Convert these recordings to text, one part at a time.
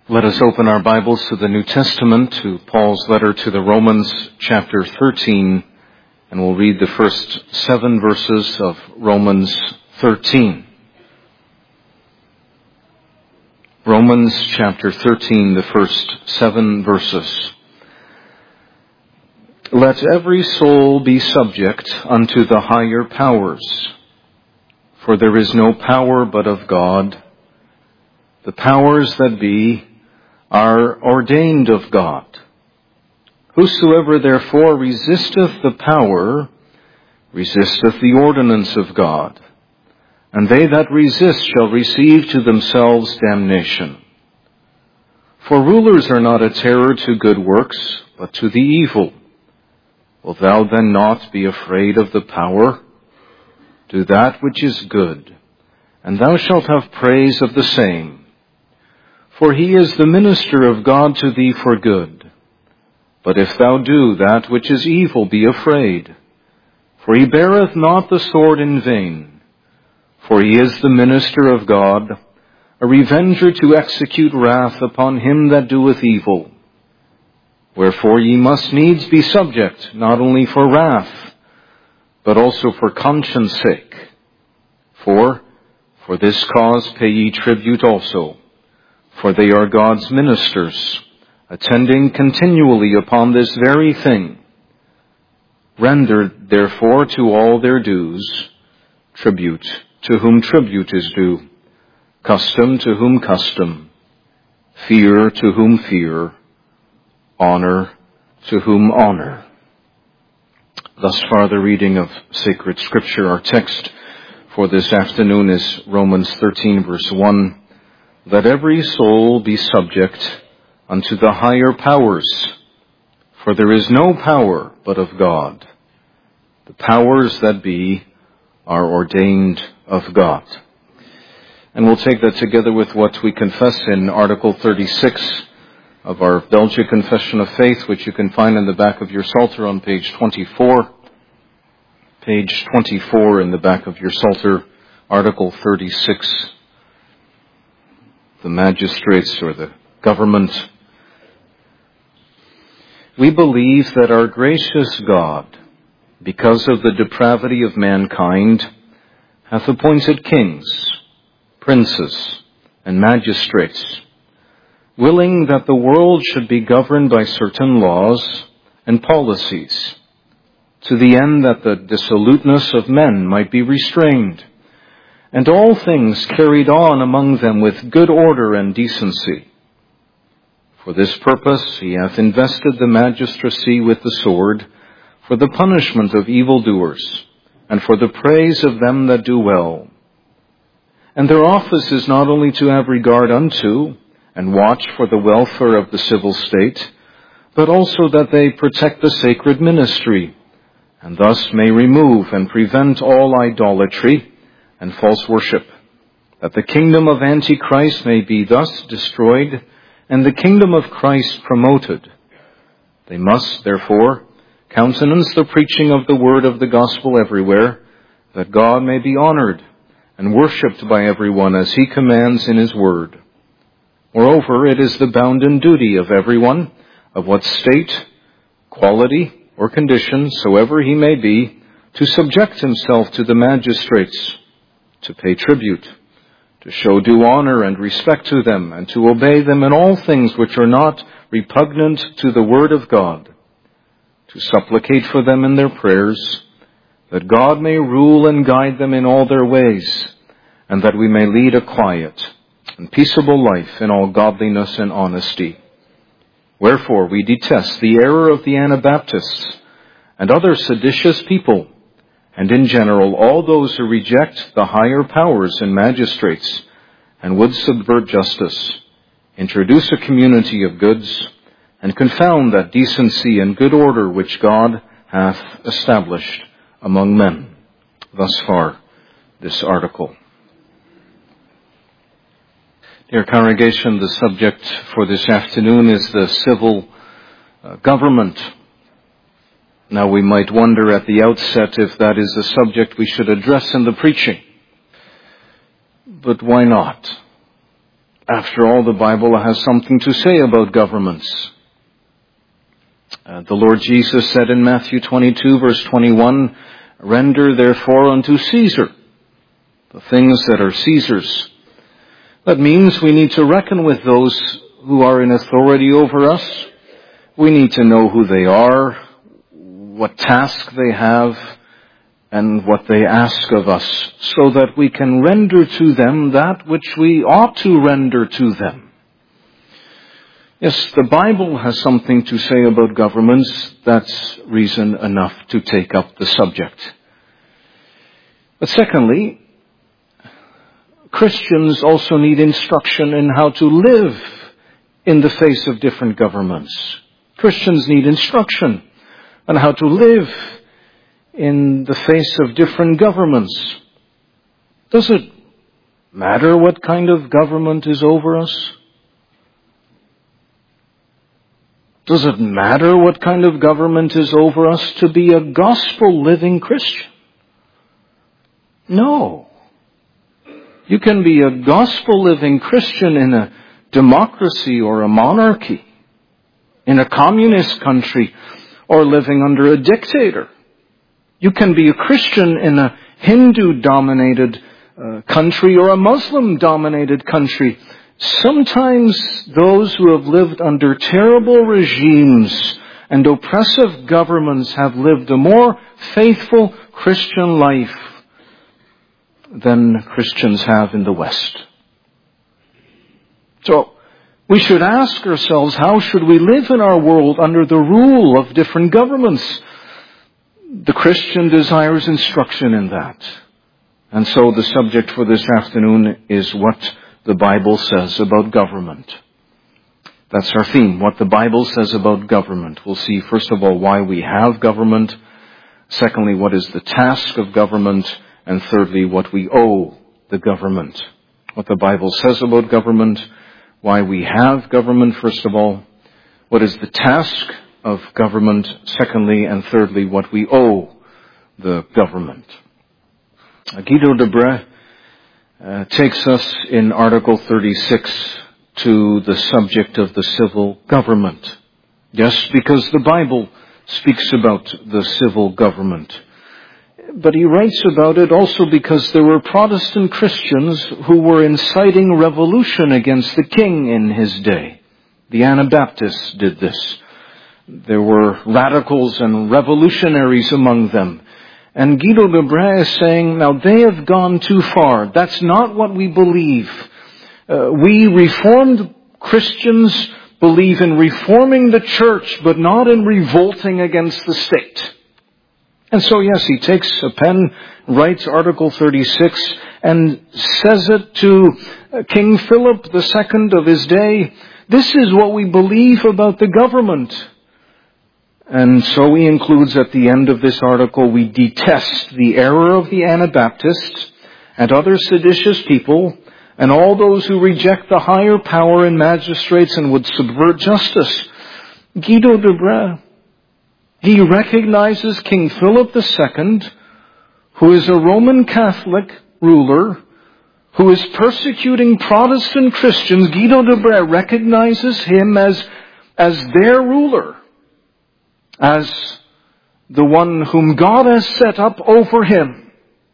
Let us open our Bibles to the New Testament, to Paul's letter to the Romans, chapter 13, and we'll read the first 7 verses of Romans 13. Romans chapter 13, the first 7 verses. Let every soul be subject unto the higher powers, for there is no power but of God. The powers that be are ordained of God. Whosoever therefore resisteth the power, resisteth the ordinance of God. And they that resist shall receive to themselves damnation. For rulers are not a terror to good works, but to the evil. Wilt thou then not be afraid of the power? Do that which is good, and thou shalt have praise of the same. For he is the minister of God to thee for good. But if thou do that which is evil, be afraid. For he beareth not the sword in vain. For he is the minister of God, a revenger to execute wrath upon him that doeth evil. Wherefore ye must needs be subject, not only for wrath, but also for conscience sake. For this cause pay ye tribute also. For they are God's ministers, attending continually upon this very thing. Render therefore to all their dues, tribute to whom tribute is due, custom to whom custom, fear to whom fear, honor to whom honor. Thus far the reading of sacred Scripture. Our text for this afternoon is Romans 13 verse 1. Let every soul be subject unto the higher powers, for there is no power but of God. The powers that be are ordained of God. And we'll take that together with what we confess in Article 36 of our Belgian Confession of Faith, which you can find in the back of your Psalter on page 24. Page 24 in the back of your Psalter, Article 36. The magistrates or the government. We believe that our gracious God, because of the depravity of mankind, hath appointed kings, princes, and magistrates, willing that the world should be governed by certain laws and policies, to the end that the dissoluteness of men might be restrained, and all things carried on among them with good order and decency. For this purpose he hath invested the magistracy with the sword, for the punishment of evildoers, and for the praise of them that do well. And their office is not only to have regard unto, and watch for the welfare of the civil state, but also that they protect the sacred ministry, and thus may remove and prevent all idolatry and false worship, that the kingdom of Antichrist may be thus destroyed, and the kingdom of Christ promoted. They must, therefore, countenance the preaching of the word of the gospel everywhere, that God may be honored and worshipped by everyone as he commands in his word. Moreover, it is the bounden duty of everyone, of what state, quality, or condition soever he may be, to subject himself to the magistrates, to pay tribute, to show due honor and respect to them, and to obey them in all things which are not repugnant to the word of God, to supplicate for them in their prayers, that God may rule and guide them in all their ways, and that we may lead a quiet and peaceable life in all godliness and honesty. Wherefore we detest the error of the Anabaptists and other seditious people, and in general all those who reject the higher powers and magistrates, and would subvert justice, introduce a community of goods, and confound that decency and good order which God hath established among men. Thus far, this article. Dear congregation, the subject for this afternoon is the civil government. Now we might wonder at the outset if that is a subject we should address in the preaching. But why not? After all, the Bible has something to say about governments. The Lord Jesus said in Matthew 22, verse 21, "Render therefore unto Caesar the things that are Caesar's." That means we need to reckon with those who are in authority over us. We need to know who they are, what task they have, and what they ask of us, so that we can render to them that which we ought to render to them. Yes, the Bible has something to say about governments. That's reason enough to take up the subject. But secondly, Christians also need instruction in how to live in the face of different governments. Christians need instruction on how to live in the face of different governments. Does it matter what kind of government is over us? Does it matter what kind of government is over us to be a gospel-living Christian? No. You can be a gospel-living Christian in a democracy or a monarchy, in a communist country, or living under a dictator. You can be a Christian in a Hindu-dominated country or a Muslim-dominated country. Sometimes those who have lived under terrible regimes and oppressive governments have lived a more faithful Christian life than Christians have in the West. So, we should ask ourselves, how should we live in our world under the rule of different governments? The Christian desires instruction in that. And so the subject for this afternoon is what the Bible says about government. That's our theme, what the Bible says about government. We'll see, first of all, why we have government. Secondly, what is the task of government? And thirdly, what we owe the government. What the Bible says about government, why we have government, first of all. What is the task of government, secondly, and thirdly, what we owe the government. Guido de Brès takes us in Article 36 to the subject of the civil government. Yes, because the Bible speaks about the civil government. But he writes about it also because there were Protestant Christians who were inciting revolution against the king in his day. The Anabaptists did this. There were radicals and revolutionaries among them. And Guido de Brès is saying, now they have gone too far. That's not what we believe. We Reformed Christians believe in reforming the church, but not in revolting against the state. And so, yes, he takes a pen, writes Article 36, and says it to King Philip II of his day. This is what we believe about the government. And so he includes at the end of this article, we detest the error of the Anabaptists and other seditious people and all those who reject the higher power in magistrates and would subvert justice. Guido de Brès, he recognizes King Philip II, who is a Roman Catholic ruler, who is persecuting Protestant Christians. Guido de Brès recognizes him as their ruler, as the one whom God has set up over him.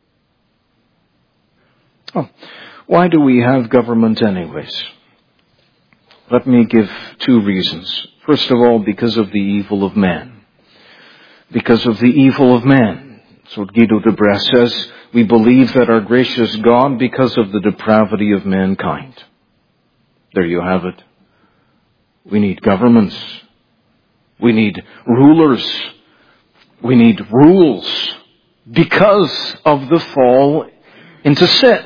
Why do we have government anyways? Let me give two reasons. First of all, because of the evil of man. Because of the evil of man. That's what Guido de Brès says. We believe that our gracious God, because of the depravity of mankind. There you have it. We need governments. We need rulers. We need rules because of the fall into sin.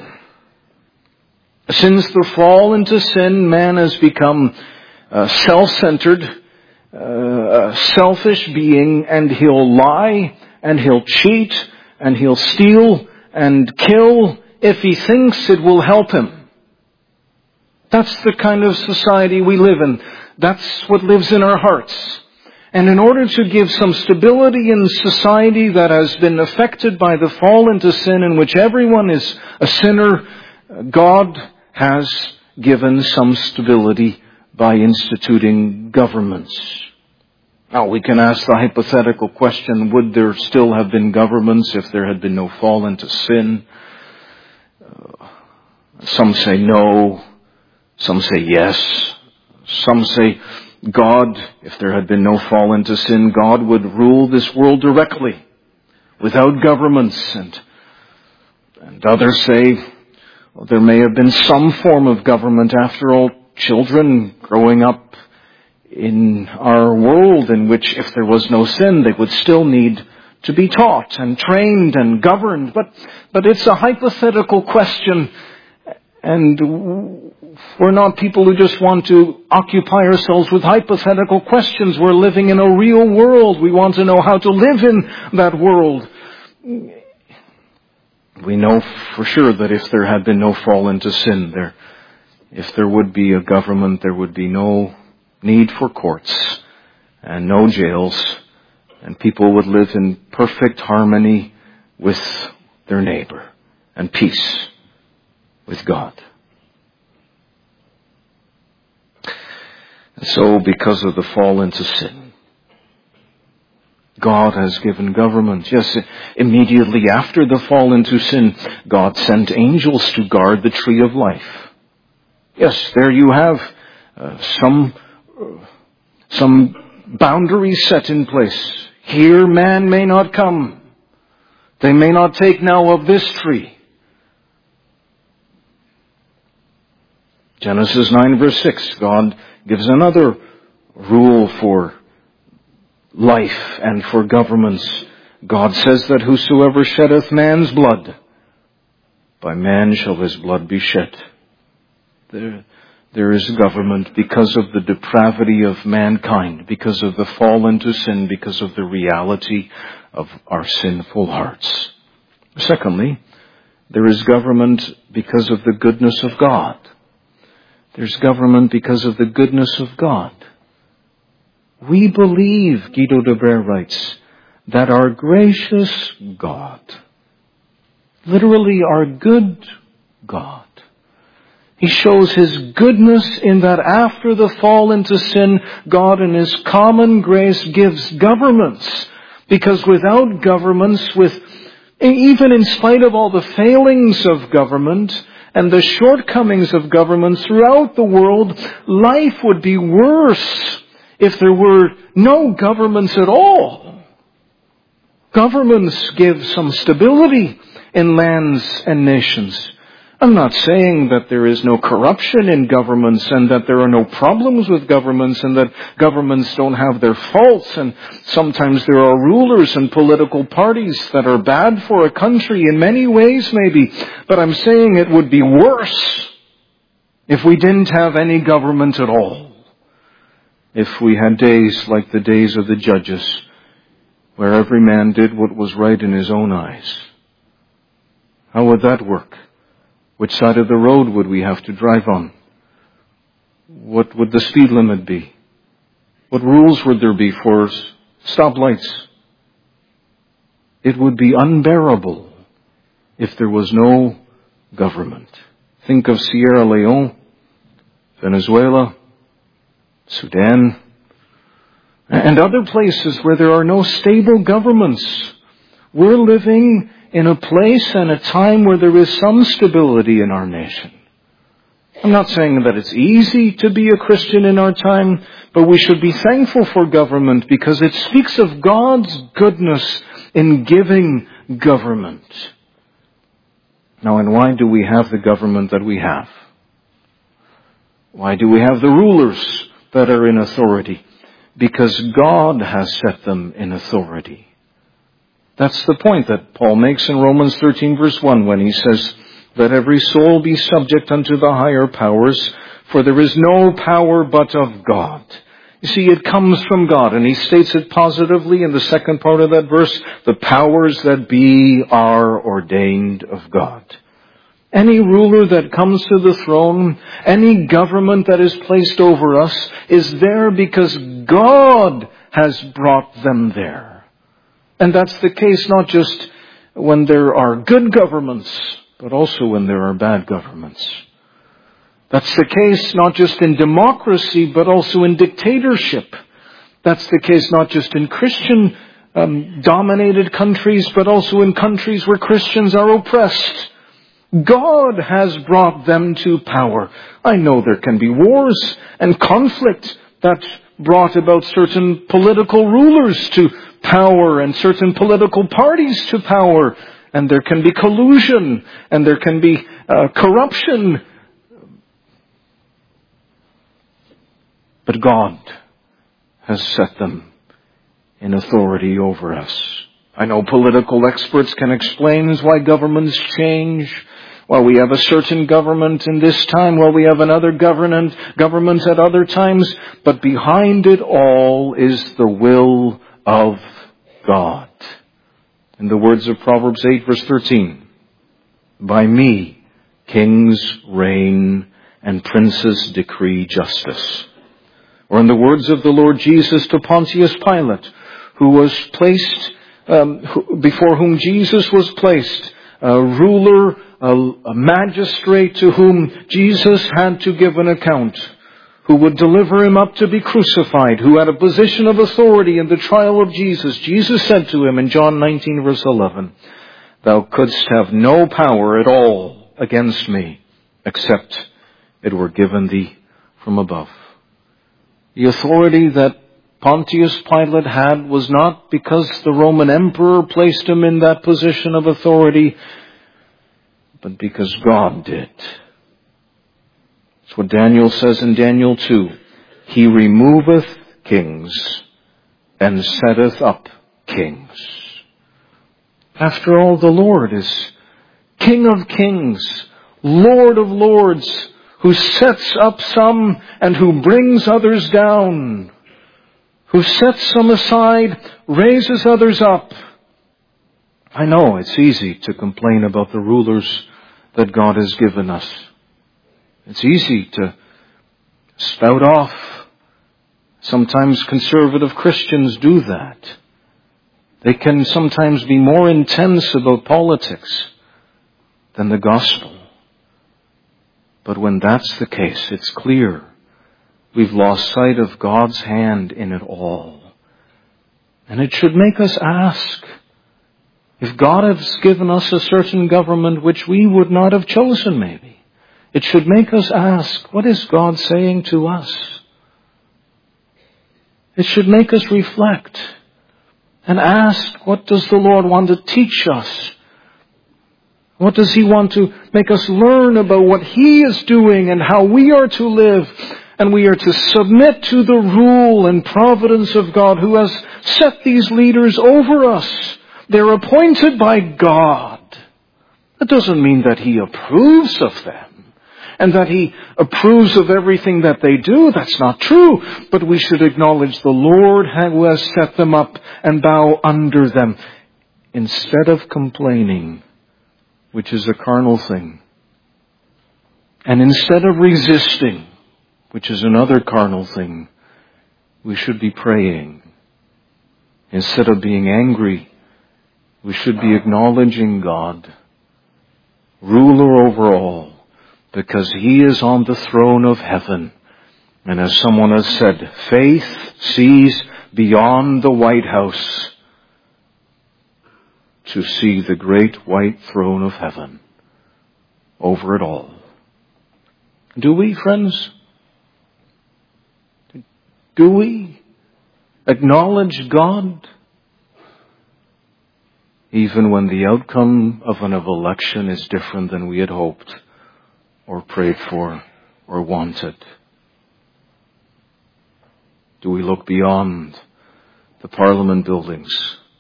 Since the fall into sin, man has become self-centered, a selfish being, and he'll lie, and he'll cheat, and he'll steal, and kill if he thinks it will help him. That's the kind of society we live in. That's what lives in our hearts. And in order to give some stability in society that has been affected by the fall into sin, in which everyone is a sinner, God has given some stability by instituting governments. Now we can ask the hypothetical question, would there still have been governments if there had been no fall into sin? Some say no, some say yes, some say God, if there had been no fall into sin, God would rule this world directly, without governments. And others say, well, there may have been some form of government. After all, children growing up in our world in which if there was no sin, they would still need to be taught and trained and governed. But it's a hypothetical question, and we're not people who just want to occupy ourselves with hypothetical questions. We're living in a real world. We want to know how to live in that world. We know for sure that if there had been no fall into sin, if there would be a government, there would be no need for courts and no jails, and people would live in perfect harmony with their neighbor and peace with God. And so, because of the fall into sin, God has given government. Yes, immediately after the fall into sin, God sent angels to guard the tree of life. Yes, there you have some boundaries set in place. Here man may not come. They may not take now of this tree. Genesis 9 verse 6, God gives another rule for life and for governments. God says that whosoever sheddeth man's blood, by man shall his blood be shed. There is government because of the depravity of mankind, because of the fall into sin, because of the reality of our sinful hearts. Secondly, there is government because of the goodness of God. There's government because of the goodness of God. We believe, Guido de Brere writes, that our gracious God, literally our good God, He shows His goodness in that after the fall into sin, God in His common grace gives governments. Because without governments, even in spite of all the failings of government and the shortcomings of government throughout the world, life would be worse if there were no governments at all. Governments give some stability in lands and nations. I'm not saying that there is no corruption in governments and that there are no problems with governments and that governments don't have their faults, and sometimes there are rulers and political parties that are bad for a country in many ways maybe. But I'm saying it would be worse if we didn't have any government at all. If we had days like the days of the judges, where every man did what was right in his own eyes. How would that work? Which side of the road would we have to drive on? What would the speed limit be? What rules would there be for stoplights? It would be unbearable if there was no government. Think of Sierra Leone, Venezuela, Sudan, and other places where there are no stable governments. We're living in a place and a time where there is some stability in our nation. I'm not saying that it's easy to be a Christian in our time, but we should be thankful for government because it speaks of God's goodness in giving government. Now, and why do we have the government that we have? Why do we have the rulers that are in authority? Because God has set them in authority. That's the point that Paul makes in Romans 13 verse 1 when he says, "Let every soul be subject unto the higher powers, for there is no power but of God." You see, it comes from God, and he states it positively in the second part of that verse, "The powers that be are ordained of God." Any ruler that comes to the throne, any government that is placed over us, is there because God has brought them there. And that's the case not just when there are good governments, but also when there are bad governments. That's the case not just in democracy, but also in dictatorship. That's the case not just in Christian dominated countries, but also in countries where Christians are oppressed. God has brought them to power. I know there can be wars and conflict that brought about certain political rulers to power and certain political parties to power. And there can be collusion and there can be corruption. But God has set them in authority over us. I know political experts can explain why governments change. Well, we have a certain government in this time, well, we have another government at other times. But behind it all is the will of God. In the words of Proverbs 8, verse 13, by me kings reign and princes decree justice. Or in the words of the Lord Jesus to Pontius Pilate, who was placed, before whom Jesus was placed, a ruler, a magistrate to whom Jesus had to give an account, who would deliver him up to be crucified, who had a position of authority in the trial of Jesus. Jesus said to him in John 19, verse 11, thou couldst have no power at all against me, except it were given thee from above. The authority that Pontius Pilate had was not because the Roman emperor placed him in that position of authority, but because God did. That's what Daniel says in Daniel 2. He removeth kings and setteth up kings. After all, the Lord is King of kings, Lord of lords, who sets up some and who brings others down, who sets some aside, raises others up. I know it's easy to complain about the rulers that God has given us. It's easy to spout off. Sometimes conservative Christians do that. They can sometimes be more intense about politics than the gospel. But when that's the case, it's clear we've lost sight of God's hand in it all. And it should make us ask, if God has given us a certain government which we would not have chosen maybe, it should make us ask, what is God saying to us? It should make us reflect and ask, what does the Lord want to teach us? What does He want to make us learn about what He is doing and how we are to live? And we are to submit to the rule and providence of God, who has set these leaders over us. They're appointed by God. That doesn't mean that He approves of them and that He approves of everything that they do. That's not true. But we should acknowledge the Lord who has set them up and bow under them, instead of complaining, which is a carnal thing. And instead of resisting, which is another carnal thing, we should be praying. Instead of being angry, we should be acknowledging God, ruler over all, because He is on the throne of heaven. And as someone has said, faith sees beyond the White House to see the great white throne of heaven over it all. Do we, friends? Do we acknowledge God even when the outcome of an election is different than we had hoped or prayed for or wanted? Do we look beyond the Parliament buildings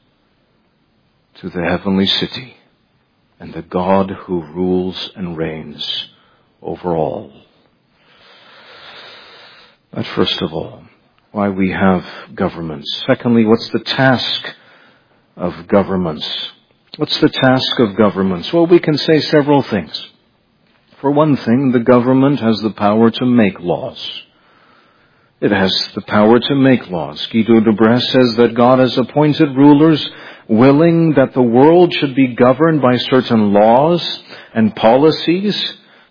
to the heavenly city and the God who rules and reigns over all? That's first of all why we have governments. Secondly, what's the task of governments? What's the task of governments? Well, we can say several things. For one thing, the government has the power to make laws. It has the power to make laws. Guido de Bresse says that God has appointed rulers willing that the world should be governed by certain laws and policies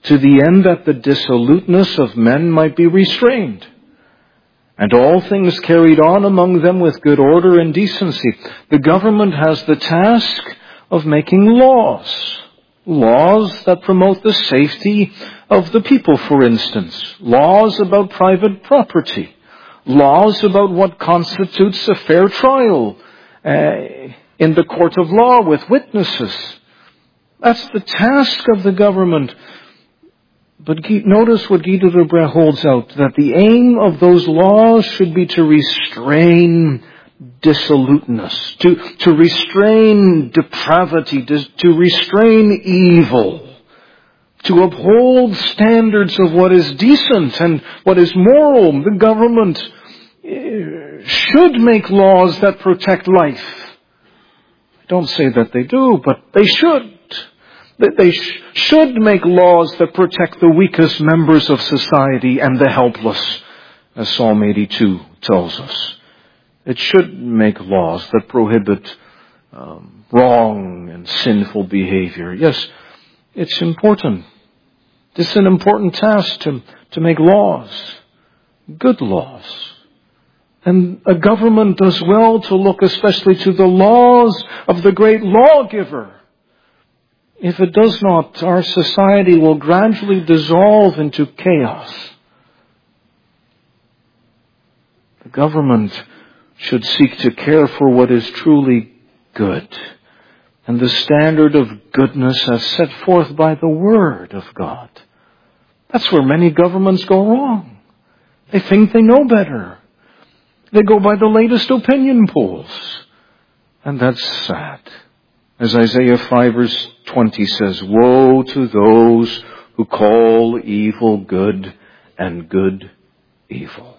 to the end that the dissoluteness of men might be restrained, and all things carried on among them with good order and decency. The government has the task of making laws that promote the safety of the people, for instance, laws about private property, laws about what constitutes a fair trial in the court of law with witnesses. That's the task of the government. But notice what Guido de Brès holds out, that the aim of those laws should be to restrain dissoluteness, to restrain depravity, to restrain evil, to uphold standards of what is decent and what is moral. The government should make laws that protect life. I don't say that they do, but they should. They should make laws that protect the weakest members of society and the helpless, as Psalm 82 tells us. It should make laws that prohibit wrong and sinful behavior. Yes, it's important. This is an important task to make laws, good laws. And a government does well to look especially to the laws of the great lawgiver. If it does not, our society will gradually dissolve into chaos. The government should seek to care for what is truly good, and the standard of goodness as set forth by the Word of God. That's where many governments go wrong. They think they know better. They go by the latest opinion polls. And that's sad. As Isaiah 5 verse 20 says, "Woe to those who call evil good and good evil."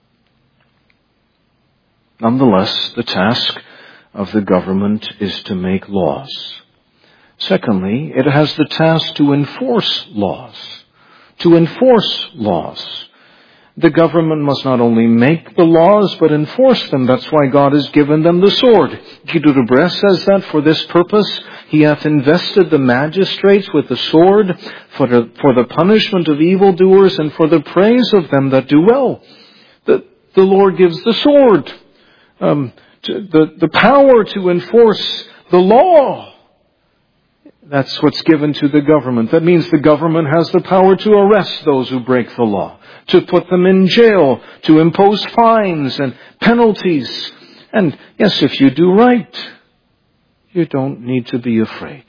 Nonetheless, the task of the government is to make laws. Secondly, it has the task to enforce laws. To enforce laws. The government must not only make the laws, but enforce them. That's why God has given them the sword. Guido de Brès says that for this purpose, He hath invested the magistrates with the sword for the punishment of evildoers and for the praise of them that do well. The Lord gives the sword, the power to enforce the law. That's what's given to the government. That means the government has the power to arrest those who break the law, to put them in jail, to impose fines and penalties. And yes, if you do right, you don't need to be afraid.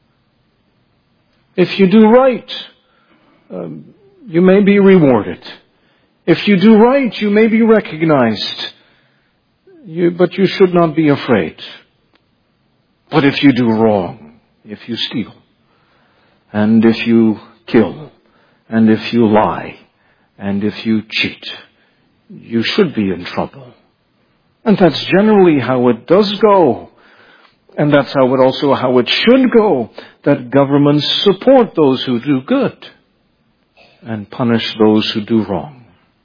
If you do right, you may be rewarded. If you do right, you may be recognized. But you should not be afraid. But if you do wrong, if you steal, and if you kill, and if you lie, and if you cheat, you should be in trouble. And that's generally how it does go. And that's how it should go, that governments support those who do good and punish those who do wrong.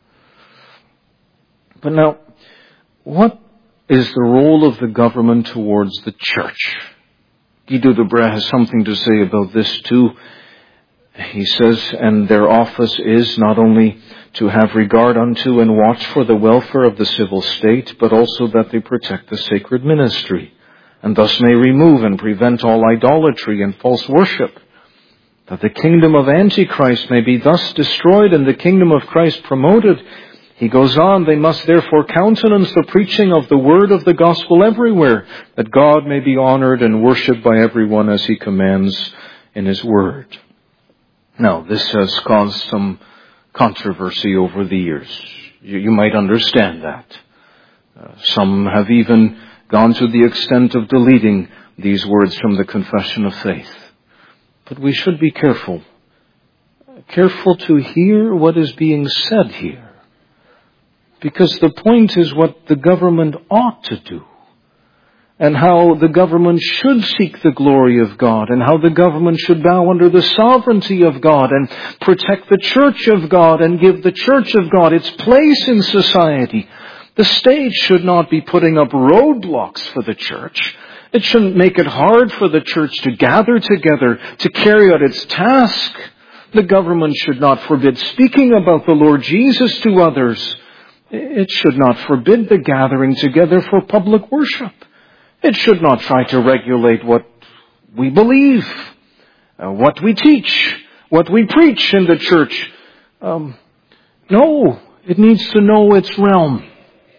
But now, what is the role of the government towards the church? Guido de Brès has something to say about this too. He says, "And their office is not only to have regard unto and watch for the welfare of the civil state, but also that they protect the sacred ministry, and thus may remove and prevent all idolatry and false worship, that the kingdom of Antichrist may be thus destroyed and the kingdom of Christ promoted." He goes on, "They must therefore countenance the preaching of the word of the gospel everywhere, that God may be honored and worshipped by everyone as He commands in His word." Now, this has caused some controversy over the years. You might understand that. Some have even gone to the extent of deleting these words from the Confession of Faith. But we should be careful to hear what is being said here. Because the point is what the government ought to do, and how the government should seek the glory of God, and how the government should bow under the sovereignty of God, and protect the church of God, and give the church of God its place in society. The state should not be putting up roadblocks for the church. It shouldn't make it hard for the church to gather together, to carry out its task. The government should not forbid speaking about the Lord Jesus to others. It should not forbid the gathering together for public worship. It should not try to regulate what we believe, what we teach, what we preach in the church. No, it needs to know its realm.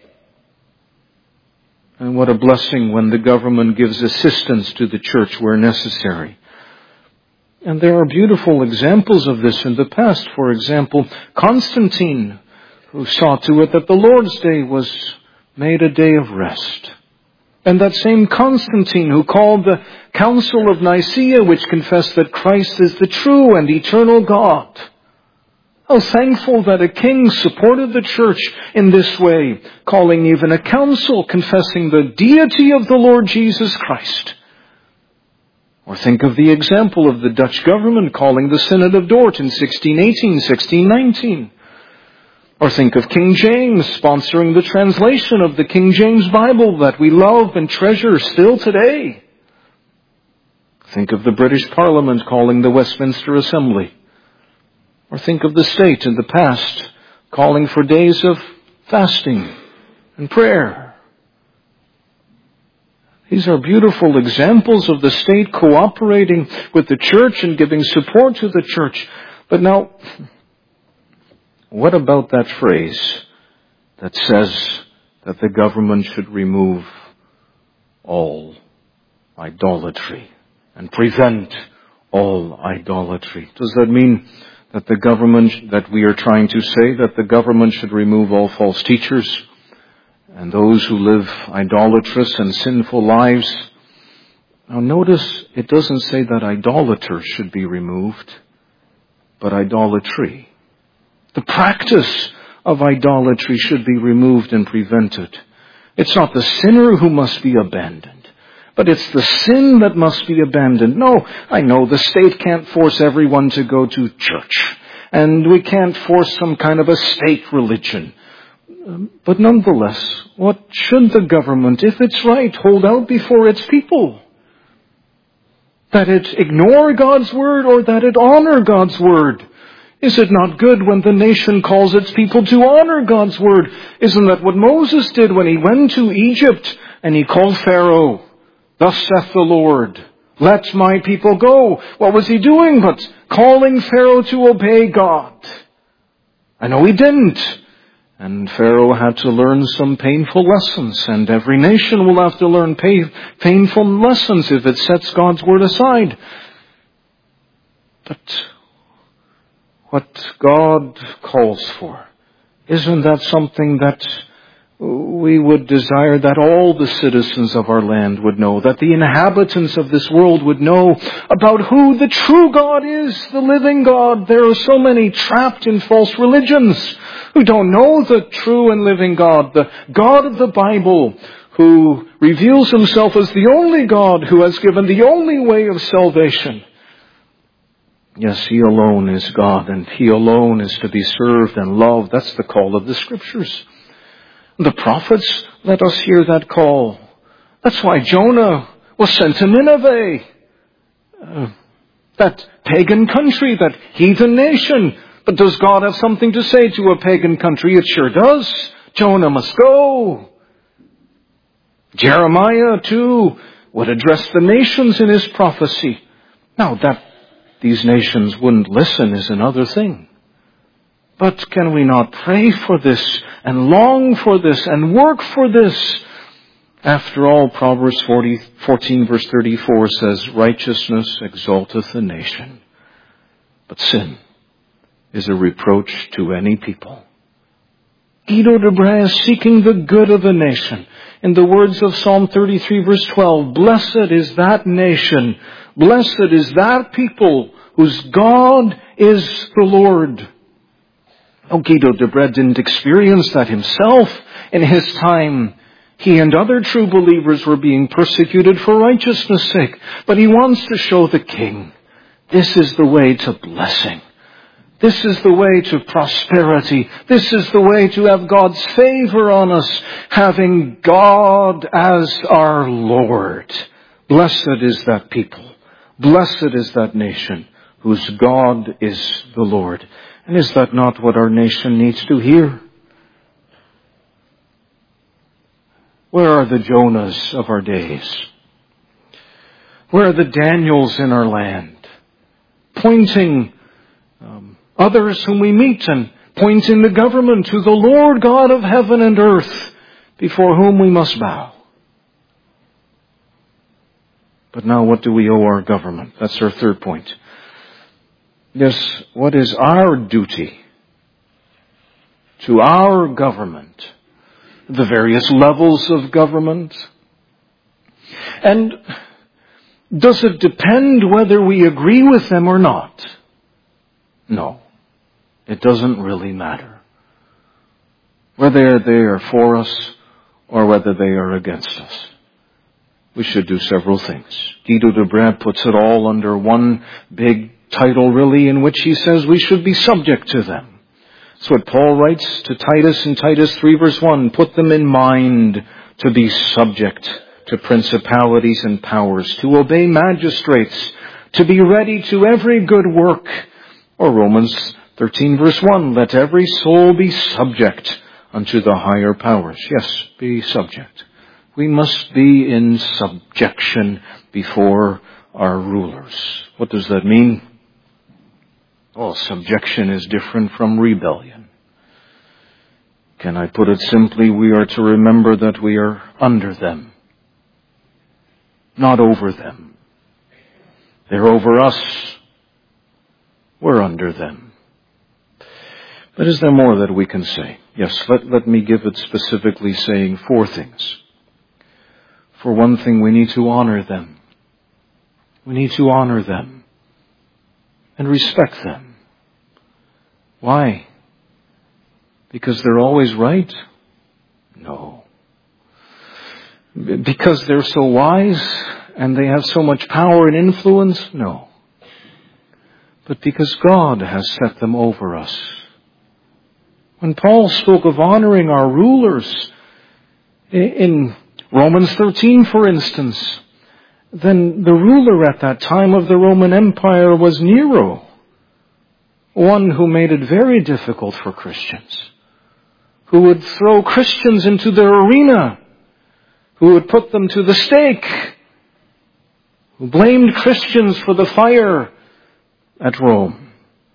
And what a blessing when the government gives assistance to the church where necessary. And there are beautiful examples of this in the past. For example, Constantine, who saw to it that the Lord's Day was made a day of rest. And that same Constantine who called the Council of Nicaea, which confessed that Christ is the true and eternal God. How thankful that a king supported the church in this way, calling even a council confessing the deity of the Lord Jesus Christ. Or think of the example of the Dutch government calling the Synod of Dort in 1618, 1619. Or think of King James sponsoring the translation of the King James Bible that we love and treasure still today. Think of the British Parliament calling the Westminster Assembly. Or think of the state in the past calling for days of fasting and prayer. These are beautiful examples of the state cooperating with the church and giving support to the church. But now, what about that phrase that says that the government should remove all idolatry and prevent all idolatry? Does that mean that the government, that we are trying to say that the government should remove all false teachers and those who live idolatrous and sinful lives? Now notice, it doesn't say that idolaters should be removed, but idolatry. The practice of idolatry should be removed and prevented. It's not the sinner who must be abandoned, but it's the sin that must be abandoned. No, I know the state can't force everyone to go to church, and we can't force some kind of a state religion. But nonetheless, what should the government, if it's right, hold out before its people? That it ignore God's word or that it honor God's word? Is it not good when the nation calls its people to honor God's word? Isn't that what Moses did when he went to Egypt and he called Pharaoh? Thus saith the Lord, let my people go. What was he doing but calling Pharaoh to obey God? I know he didn't. And Pharaoh had to learn some painful lessons, and every nation will have to learn painful lessons if it sets God's word aside. But what God calls for, isn't that something that we would desire that all the citizens of our land would know, that the inhabitants of this world would know about who the true God is, the living God? There are so many trapped in false religions who don't know the true and living God, the God of the Bible, who reveals himself as the only God who has given the only way of salvation. Yes, he alone is God, and he alone is to be served and loved. That's the call of the Scriptures. The prophets let us hear that call. That's why Jonah was sent to Nineveh. That pagan country, that heathen nation. But does God have something to say to a pagan country? It sure does. Jonah must go. Jeremiah, too, would address the nations in his prophecy. Now, that these nations wouldn't listen is another thing. But can we not pray for this and long for this and work for this? After all, Proverbs 14 verse 34 says, righteousness exalteth a nation, but sin is a reproach to any people. Guido de Brès is seeking the good of the nation. In the words of Psalm 33 verse 12, blessed is that nation, blessed is that people whose God is the Lord. Oh, Guido de Brès didn't experience that himself in his time. He and other true believers were being persecuted for righteousness' sake. But he wants to show the king, this is the way to blessing. This is the way to prosperity. This is the way to have God's favor on us, having God as our Lord. Blessed is that people. Blessed is that nation. whose God is the Lord. And is that not what our nation needs to hear? Where are the Jonahs of our days? Where are the Daniels in our land? Pointing others whom we meet and pointing the government to the Lord God of heaven and earth, before whom we must bow. But now what do we owe our government? That's our third point. Yes, what is our duty to our government, the various levels of government? And does it depend whether we agree with them or not? No, it doesn't really matter. Whether they are for us or whether they are against us. We should do several things. Guido de Brand puts it all under one big title, really, in which he says we should be subject to them. That's what Paul writes to Titus in Titus 3 verse 1. Put them in mind to be subject to principalities and powers, to obey magistrates, to be ready to every good work. Or Romans 13 verse 1. Let every soul be subject unto the higher powers. Yes, be subject. We must be in subjection before our rulers. What does that mean? Well, subjection is different from rebellion. Can I put it simply? We are to remember that we are under them, not over them. They're over us. We're under them. But is there more that we can say? Yes, let me give it specifically, saying four things. For one thing, we need to honor them. We need to honor them and respect them. Why? Because they're always right? No. Because they're so wise and they have so much power and influence? No. But because God has set them over us. When Paul spoke of honoring our rulers in Romans 13, for instance, then the ruler at that time of the Roman Empire was Nero, one who made it very difficult for Christians, who would throw Christians into their arena, who would put them to the stake, who blamed Christians for the fire at Rome.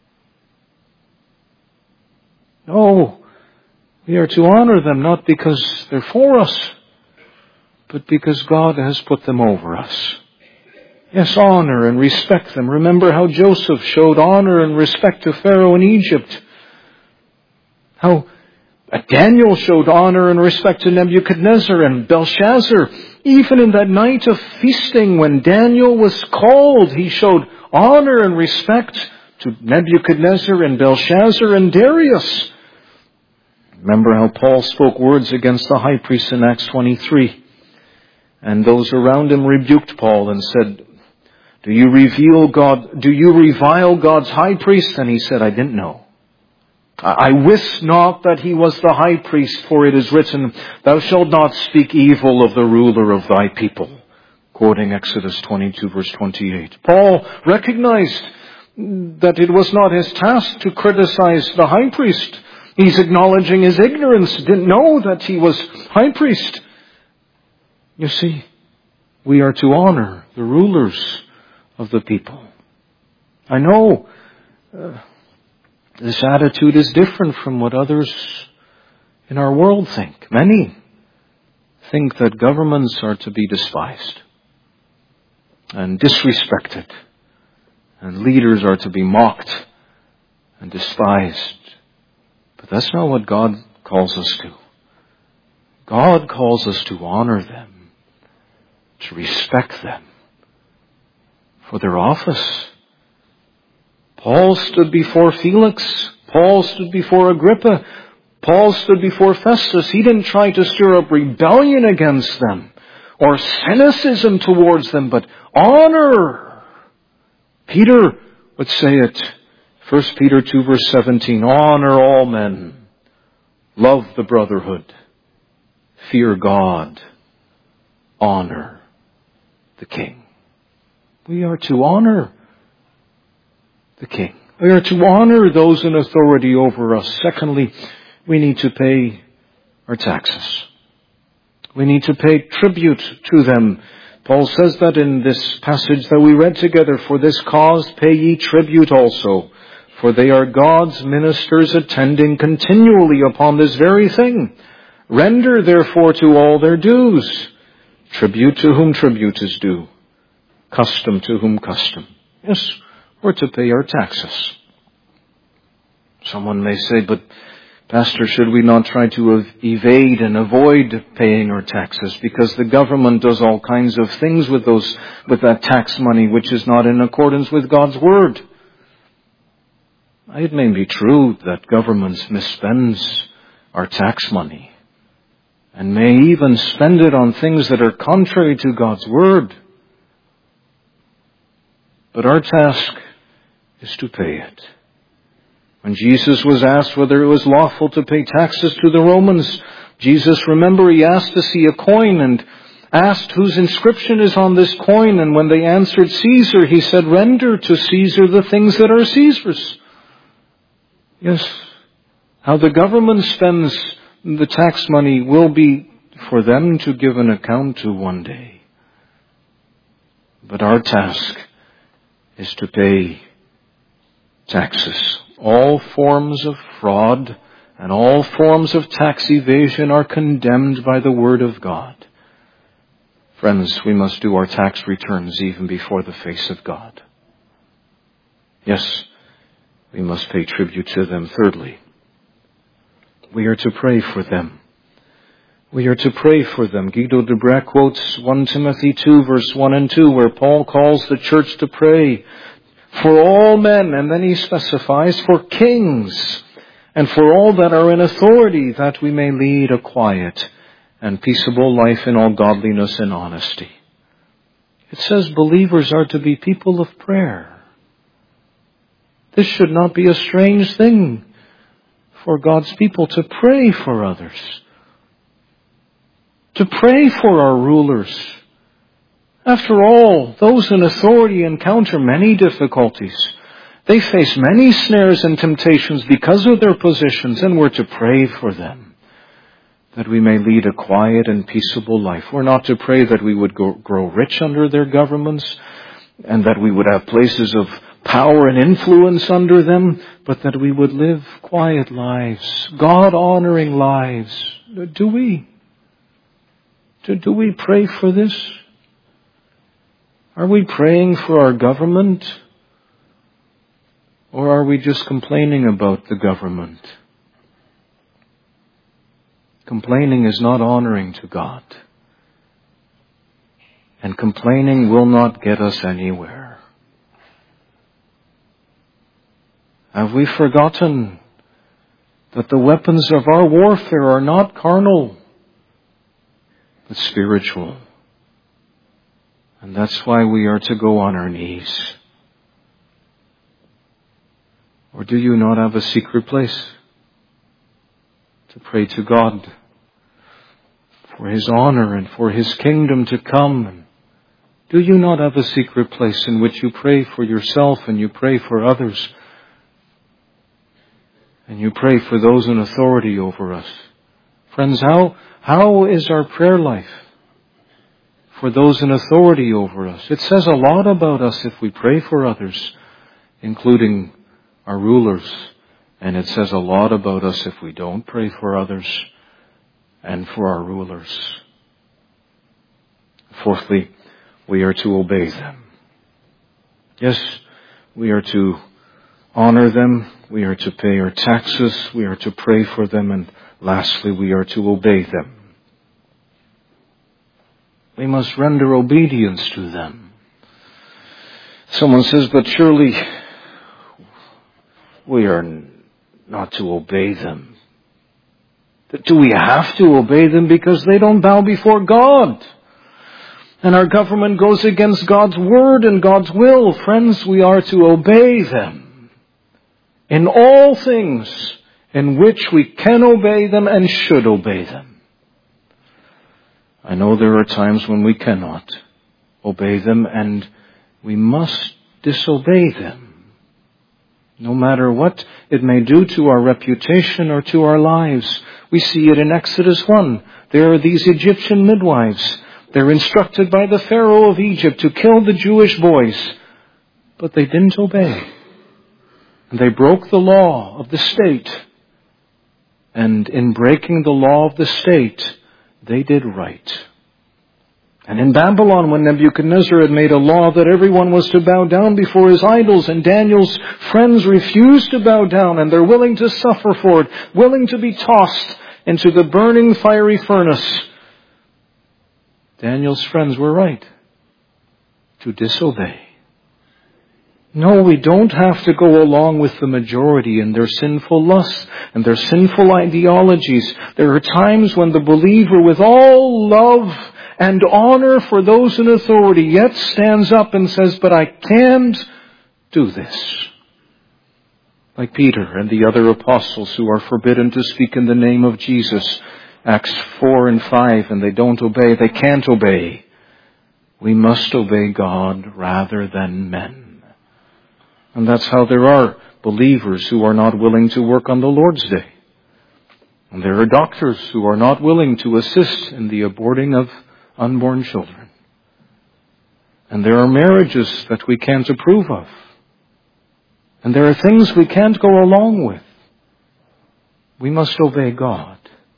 No, we are to honor them not because they're for us, but because God has put them over us. Yes, honor and respect them. Remember how Joseph showed honor and respect to Pharaoh in Egypt. How Daniel showed honor and respect to Nebuchadnezzar and Belshazzar. Even in that night of feasting when Daniel was called, he showed honor and respect to Nebuchadnezzar and Belshazzar and Darius. Remember how Paul spoke words against the high priest in Acts 23. And those around him rebuked Paul and said, Do you revile God's high priest? And he said, I didn't know. I wist not that he was the high priest, for it is written, Thou shalt not speak evil of the ruler of thy people. Quoting Exodus 22 verse 28. Paul recognized that it was not his task to criticize the high priest. He's acknowledging his ignorance, didn't know that he was high priest. You see, we are to honor the rulers of the people. I know this attitude is different from what others in our world think. Many think that governments are to be despised and disrespected, and leaders are to be mocked and despised. But that's not what God calls us to. God calls us to honor them, to respect them for their office. Paul stood before Felix. Paul stood before Agrippa. Paul stood before Festus. He didn't try to stir up rebellion against them or cynicism towards them, but honor. Peter would say it, 1 Peter 2 verse 17, honor all men, love the brotherhood, fear God, honor the king. We are to honor the king. We are to honor those in authority over us. Secondly, we need to pay our taxes. We need to pay tribute to them. Paul says that in this passage that we read together, for this cause pay ye tribute also, for they are God's ministers attending continually upon this very thing. Render therefore to all their dues. Tribute to whom tribute is due. Custom to whom custom. Yes, we're to pay our taxes. Someone may say, but Pastor, should we not try to evade and avoid paying our taxes because the government does all kinds of things with that tax money which is not in accordance with God's Word? It may be true that governments misspends our tax money and may even spend it on things that are contrary to God's Word. But our task is to pay it. When Jesus was asked whether it was lawful to pay taxes to the Romans, Jesus, remember, he asked to see a coin and asked whose inscription is on this coin. And when they answered Caesar, he said, render to Caesar the things that are Caesar's. Yes, how the government spends the tax money will be for them to give an account to one day. But our task is to pay taxes. All forms of fraud and all forms of tax evasion are condemned by the Word of God. Friends, we must do our tax returns even before the face of God. Yes, we must pay tribute to them. Thirdly, we are to pray for them. We are to pray for them. Guido de Brès quotes 1 Timothy 2 verse 1 and 2 where Paul calls the church to pray for all men, and then he specifies for kings and for all that are in authority, that we may lead a quiet and peaceable life in all godliness and honesty. It says believers are to be people of prayer. This should not be a strange thing for God's people to pray for others, to pray for our rulers. After all, those in authority encounter many difficulties. They face many snares and temptations because of their positions, and we're to pray for them, that we may lead a quiet and peaceable life. We're not to pray that we would grow rich under their governments, and that we would have places of power and influence under them, but that we would live quiet lives, God-honoring lives. Do we pray for this? Are we praying for our government? Or are we just complaining about the government? Complaining is not honoring to God. And complaining will not get us anywhere. Have we forgotten that the weapons of our warfare are not carnal, but spiritual? And that's why we are to go on our knees. Or do you not have a secret place to pray to God for His honor and for His kingdom to come? Do you not have a secret place in which you pray for yourself and you pray for others? And you pray for those in authority over us? Friends, how is our prayer life for those in authority over us? It says a lot about us if we pray for others, including our rulers. And it says a lot about us if we don't pray for others and for our rulers. Fourthly, we are to obey them. Yes, we are to honor them. We are to pay our taxes. We are to pray for them. And lastly, we are to obey them. We must render obedience to them. Someone says, but surely we are not to obey them. Do we have to obey them because they don't bow before God? And our government goes against God's word and God's will. Friends, we are to obey them in all things in which we can obey them and should obey them. I know there are times when we cannot obey them and we must disobey them. no matter what it may do to our reputation or to our lives. We see it in Exodus 1. There are these Egyptian midwives. They're instructed by the Pharaoh of Egypt to kill the Jewish boys, but they didn't obey. And they broke the law of the state. And in breaking the law of the state, they did right. And in Babylon, when Nebuchadnezzar had made a law that everyone was to bow down before his idols, and Daniel's friends refused to bow down, and they're willing to suffer for it, willing to be tossed into the burning fiery furnace, Daniel's friends were right to disobey. No, we don't have to go along with the majority in their sinful lusts and their sinful ideologies. There are times when the believer, with all love and honor for those in authority, yet stands up and says, but I can't do this. Like Peter and the other apostles who are forbidden to speak in the name of Jesus, Acts 4 and 5, and they don't obey, they can't obey. We must obey God rather than men. And that's how there are believers who are not willing to work on the Lord's Day. And there are doctors who are not willing to assist in the aborting of unborn children. And there are marriages that we can't approve of. And there are things we can't go along with. We must obey God.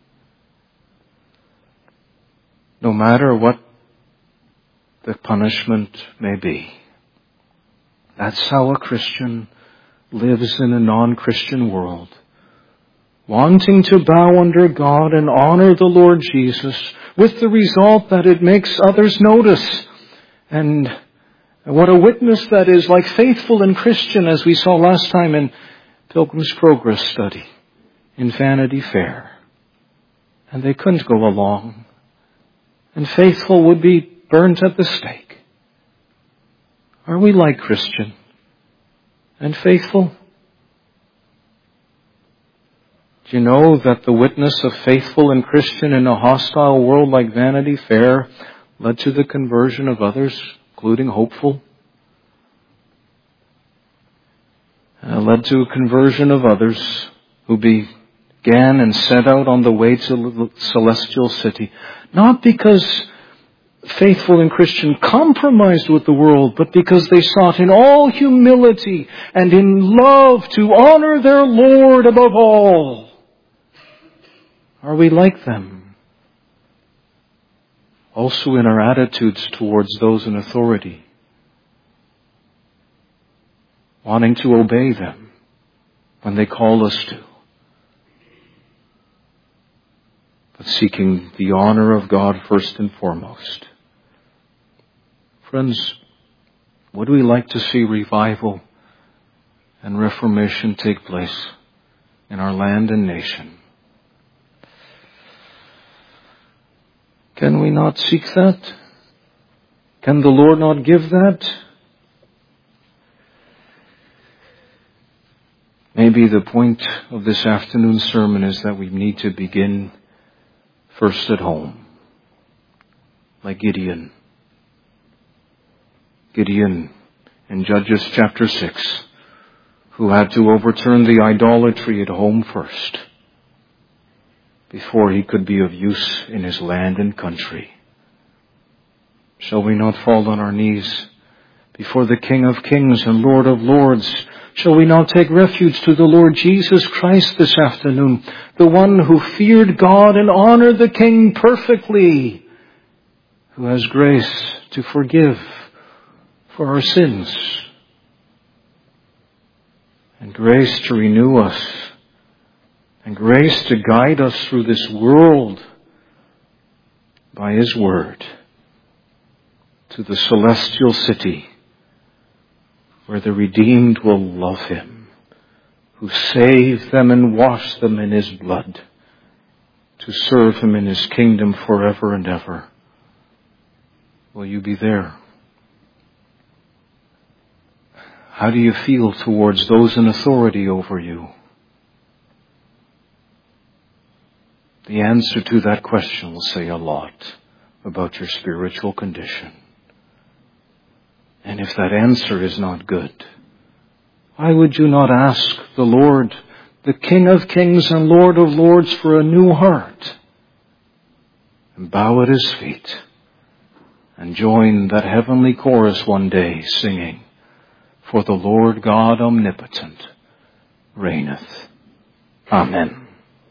No matter what the punishment may be. That's how a Christian lives in a non-Christian world. Wanting to bow under God and honor the Lord Jesus, with the result that it makes others notice. And what a witness that is, like Faithful and Christian, as we saw last time in Pilgrim's Progress study, in Vanity Fair. And they couldn't go along. And Faithful would be burnt at the stake. Are we like Christian and Faithful? Do you know that the witness of Faithful and Christian in a hostile world like Vanity Fair led to the conversion of others, including Hopeful? Led to a conversion of others who began and set out on the way to the celestial city. Not because Faithful and Christian compromised with the world, but because they sought in all humility and in love to honor their Lord above all. Are we like them? Also in our attitudes towards those in authority, wanting to obey them when they call us to, but seeking the honor of God first and foremost. Friends, would we like to see revival and reformation take place in our land and nation? Can we not seek that? Can the Lord not give that? Maybe the point of this afternoon's sermon is that we need to begin first at home, like Gideon. Gideon in Judges chapter 6, who had to overturn the idolatry at home first, before he could be of use in his land and country. Shall we not fall on our knees before the King of Kings and Lord of Lords? Shall we not take refuge to the Lord Jesus Christ this afternoon, the one who feared God and honored the King perfectly, who has grace to forgive for our sins, and grace to renew us, and grace to guide us through this world by His Word to the celestial city where the redeemed will love Him, who saved them and washed them in His blood, to serve Him in His kingdom forever and ever. Will you be there? How do you feel towards those in authority over you? The answer to that question will say a lot about your spiritual condition. And if that answer is not good, Why would you not ask the Lord, the King of kings and Lord of lords, for a new heart, and bow at his feet and join that heavenly chorus one day singing, "For the Lord God omnipotent reigneth." Amen.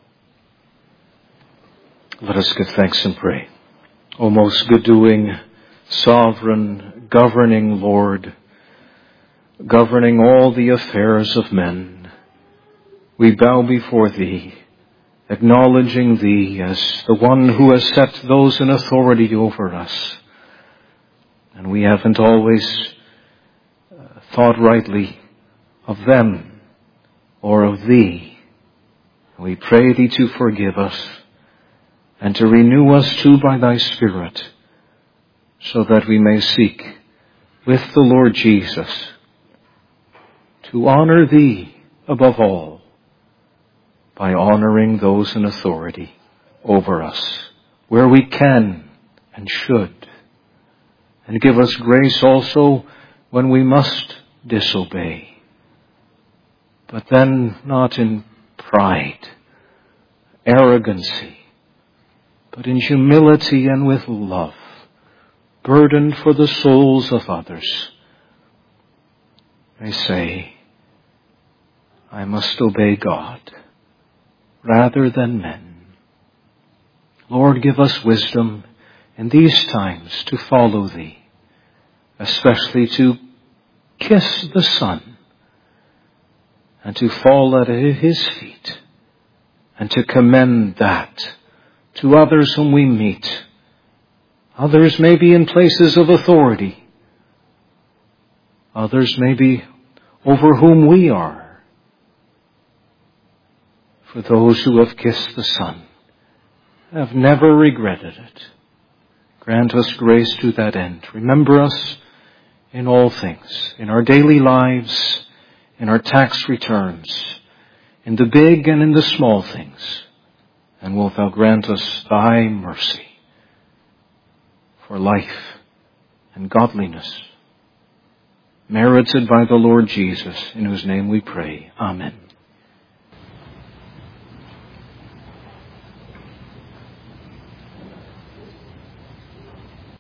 Let us give thanks and pray. O most good-doing, sovereign, governing Lord, governing all the affairs of men, we bow before Thee, acknowledging Thee as the one who has set those in authority over us. And we haven't always thought rightly of them or of Thee. We pray Thee to forgive us and to renew us too by Thy Spirit, so that we may seek with the Lord Jesus to honor Thee above all by honoring those in authority over us where we can and should. And give us grace also when we must disobey, but then not in pride, arrogancy, but in humility and with love, burdened for the souls of others. They say, I must obey God rather than men. Lord, give us wisdom in these times to follow Thee, especially to kiss the Son and to fall at His feet and to commend that to others whom we meet. Others may be in places of authority. Others may be over whom we are. For those who have kissed the Son have never regretted it. Grant us grace to that end. Remember us in all things, in our daily lives, in our tax returns, in the big and in the small things. And wilt Thou grant us Thy mercy for life and godliness, merited by the Lord Jesus, in whose name we pray. Amen.